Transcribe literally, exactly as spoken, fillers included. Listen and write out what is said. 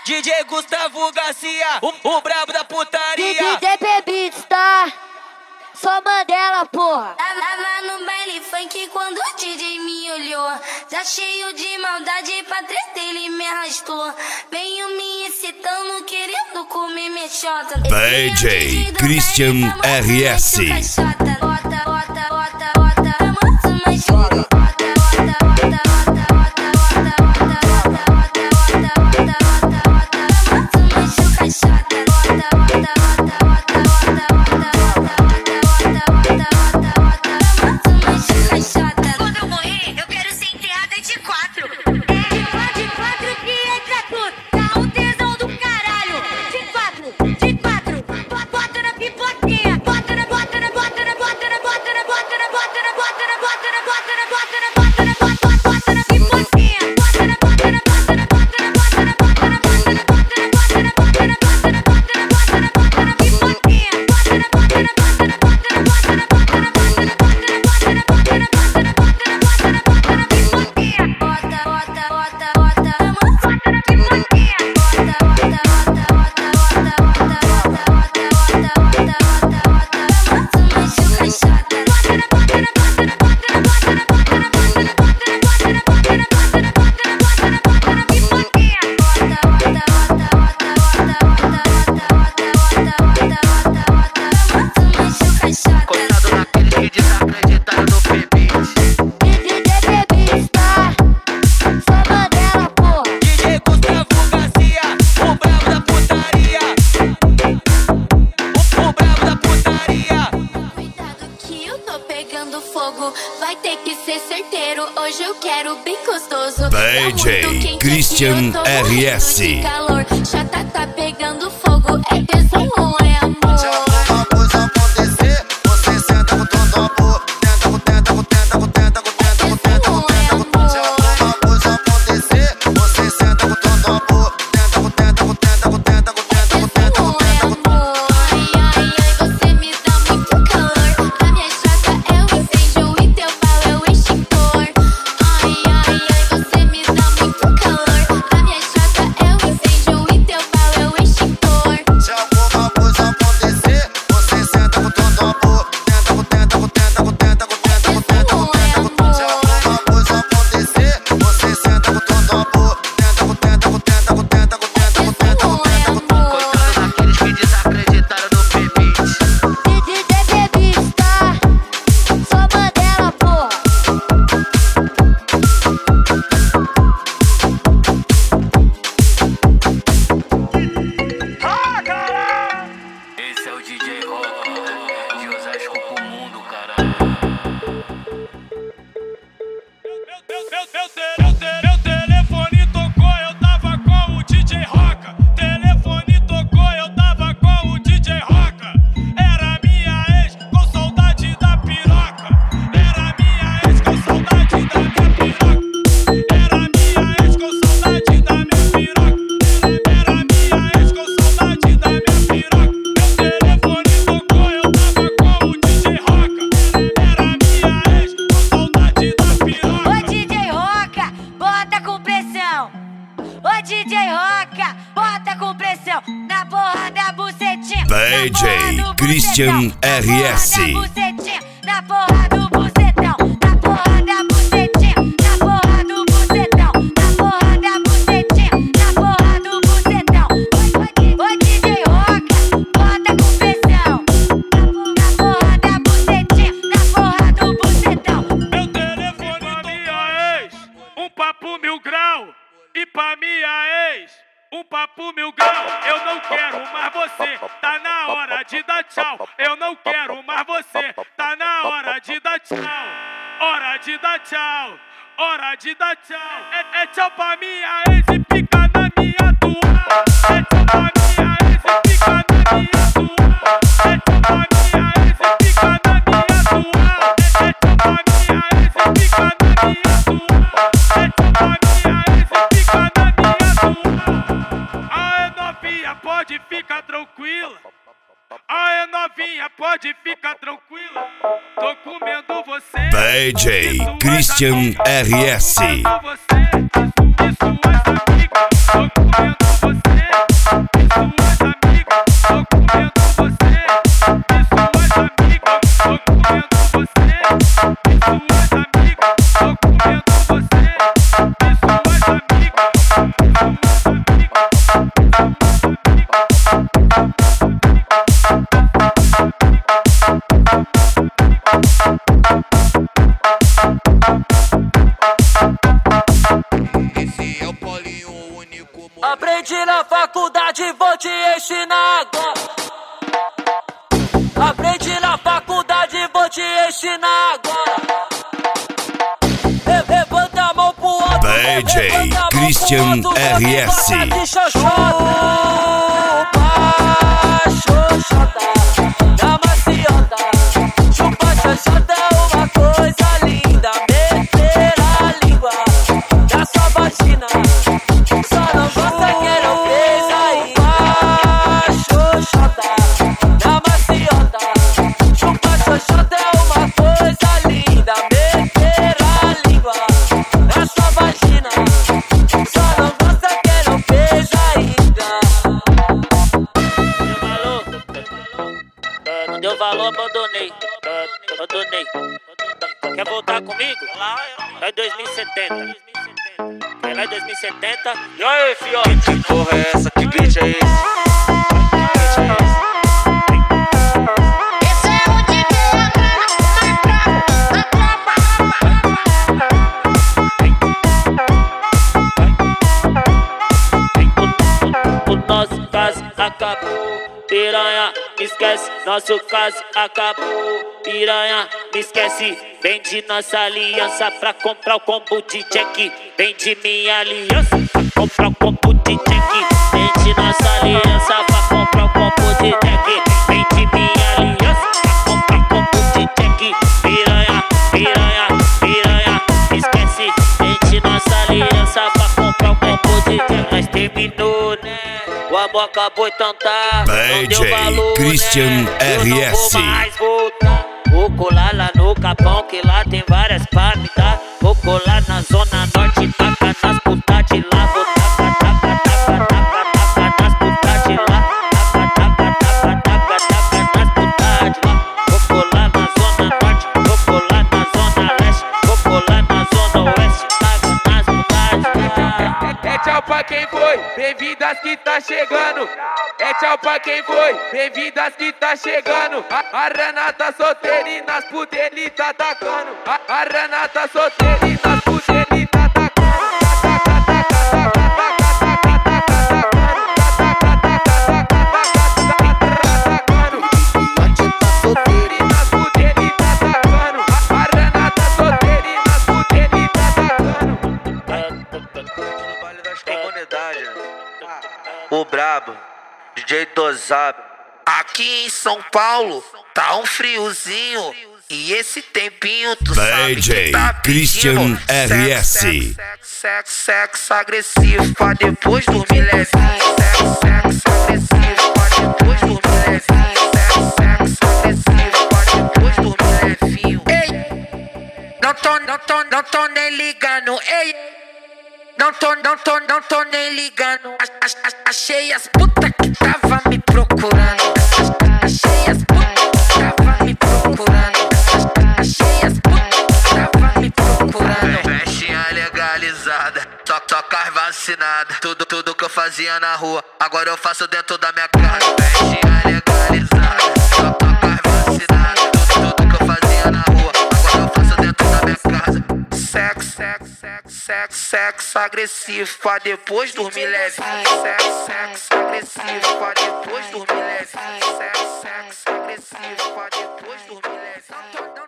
D J Gustavo Garcia, o, o brabo da putaria. D J Beats, tá? Só Mandela, porra. Tava no baile funk quando o D J me olhou, já cheio de maldade, pra trás dele me arrastou. Veio me excitando, querendo comer minha xota. D J Christian R S. Bota, bota, bota, bota, bota, muito mais bota, bota, bota, bota, bota, bota, bota, bota, bota, bota, bota, bota, muito mais caixota. Bota, bota, bota, bota, bota, bota, Quando eu morrer, eu quero ser enterrada de quatro. É, de quatro que entra tudo. Tá um tesão do caralho. De quatro, de quatro. Bota na pipoquinha. Bota na, bota na, bota na, bota na, bota na, bota na, bota na, bota na, bota na, bota na, bota na, bota na, bota na, bota na pipoquinha. Bota na, bota na, bota na, bota na, bota na, bota na, bota na, bota na, bota na, bota na, bota na, bota na, bota na, bota na pipoquinha. Bota na, bota na, bota na, bota na, bota na, bota na, bota na, bota na, bota na, bota na, bota na, bota na, bota na, bota na pipoquinha. Bota, bota, bota, bota, bota na pipoquinha. Bota, bota, bota, bota, bota, bota, bota, bota, bota, bota, bota, muito mais caixota. Bota na, bota na, bota na, bota na, bota na, bota na, bota na, bota na, bota na, bota na, bota na, bota na, bota na, bota na pipoquinha. Bota, bota, bota, bota, bota, bota, bota, bota, bota, bota, bota, muito mais caixota. Coitado daqueles que desacreditaram no P-Beat. D J Beats, tá? Só Mandela, porra. D J Gustavo Garcia, o brabo da putaria. O, o brabo da putaria. Cuidado que eu tô pegando fogo, vai ter que ser certeiro, hoje eu quero bem gostoso. D J Christian R S. Calor, chata tá pegando fogo, é tesão ou é amor? Uma coisa acontecer, você senta com todo amor. Tenta, com tenta, com tenta, com tenta, com tenta, com tenta, com tenta, com tenta. Se alguma coisa acontecer, você senta com todo amor. Tenta, com tenta, com tenta, com tenta, com tenta, com tenta, com tenta, com tenta. Ai, ai, ai, você me dá muito calor. A minha chata é o incêndio e teu pau é o extintor. Ai, ai, ai, você me dá muito calor. A minha chata é o incêndio e teu pau é o extintor. Se alguma coisa acontecer, você senta com todo amor. Tenta, com tenta, com tenta, com tenta, com tenta, com tenta, com tenta, com tenta. Se alguma coisa acontecer, você senta com todo amor. Tenta, com tenta, com tenta, com tenta, com tenta, com tenta, com tenta, com tenta. Coitado daqueles que desacreditaram no P-Beat. D J Beats, tá? Só Mandela, porra. Esse é o D J Rock, de Osasco pro mundo, caralho. Meu telefone tocou, eu tava com o D J Roca. Telefone tocou, eu tava com o D J Roca. Era minha ex com saudade da piroca. Era minha ex com saudade da minha piroca. Era minha ex com saudade da minha piroca. Era minha ex com saudade da minha piroca. Meu telefone tocou, eu tava com o D J Roca. Era minha ex com saudade da piroca. Ô D J Roca, bota com pressão. Ô D J Roca, bota com pressão. Na porra da bucetinha. D J Christian R S. Na porra da bucetinha. Na porra do bucetão. Na porra da bucetinha. Na porra do bucetão. Na porra da bucetinha. Na porra do bucetão. Ô D J Roca, bota com pressão. Na porra da bucetinha. Na porra do bucetão. Meu telefone pra minha ex, um papo mil grau. E pra minha ex, um papo mil grau. Eu não quero mais você, tá na hora de dar tchau. Eu não quero mais você, tá na hora de dar tchau. Hora de dar tchau, hora de dar tchau. É, é tchau pra minha ex e fica na minha atual. É tchau pra minha ex e fica na minha atual. É tchau pra minha ex e fica na minha atual. É tchau pra minha ex e fica na minha atual. É tchau pra minha ex e fica na minha atual. Aê novinha, pode ficar tranquila. Aê novinha, pode ficar tranquila. Tô comendo você. D J Christian R S. Tô comendo você, isso, isso, essa amiga. Tô comendo você. Aprendi na faculdade, vou te ensinar agora. Aprendi na faculdade, vou te ensinar agora. Levanta a mão pro alto, D J Christian R S. Xoxota, na maciota. Chupa xoxota é uma coisa linda. Meter a língua na sua vagina. Só não gosta quem não fez ainda. Xoxota, na maciota. Chupa xoxota é uma coisa linda. Meter a língua na sua vagina. Só não gosta quem não fez ainda. Não deu valor, abandonei. Abandonei. Quer voltar comigo? Vai dois mil e setenta. Vai lá em dois mil e setenta. E aí, fiote? Que porra é essa? Que beat é esse? Esse é o D J O nosso caso acabou. Piranha, me esquece, nosso caso acabou. Piranha, me esquece, vende nossa aliança pra comprar o combo de Jack. Vende minha aliança pra comprar o combo de Jack. Vende nossa aliança pra comprar o combo de Jack. Vende minha aliança pra comprar o combo de Jack. Piranha, piranha, piranha, me esquece, vende nossa aliança pra comprar o combo de Jack. Nós terminou, né? O amor acabou, então tá. D Não deu J valor, Christian né? Eu R não S. vou mais voltar. Vou colar lá no Capão, que lá tem várias pra me dar. Vou colar na zona norte, taca nas putas de lá. Vou taca, taca, taca, taca, taca nas putas de lá. Taca, taca, taca, taca, taca nas putas de lá. Vou colar na zona norte, vou colar na zona leste, vou colar na zona oeste. Taca nas putas de lá. É tchau pra quem foi, bem-vindas que tá chegando. É tchau pra quem foi, bem-vindas que tá chegando. A, a Renata solteira e nas putas ele tá atacando. A, a Renata solteira e nas putas ele tá atacando. Solteira e nas putas ele tá atacando. A Renata solteira e nas putas ele tá atacando. No baile das comunidades, né? O brabo, D J Dosab. Aqui em São Paulo tá um friozinho. E esse tempinho tu sabe D J que tá Christian pedindo R S. Sexo, sexo, sexo agressivo pra depois dormir levinho. Sexo, sexo agressivo pra depois dormir levinho. Sexo, sexo agressivo pra depois dormir levinho. Ei, não tô, não tô, não tô nem ligando. Ei, não tô, não tô, não tô nem ligando. Ach- ach- ach- Achei as putas que tava me procurando. Ach- Achei as putas que tava me procurando. Ach- Achei as putas que tava me procurando. Festinha legalizada, só tocar vacinada. Tudo, tudo que eu fazia na rua, agora eu faço dentro da minha casa. Festinha legalizada, só tocar vacinada. Tudo, tudo que eu fazia na rua, agora eu faço dentro da minha casa. Sexo, sexo, sexo, sexo, sexo agressivo pra depois dormir leve. Sexo, sexo agressivo pra depois dormir leve. Sexo, sexo agressivo pra depois dormir leve.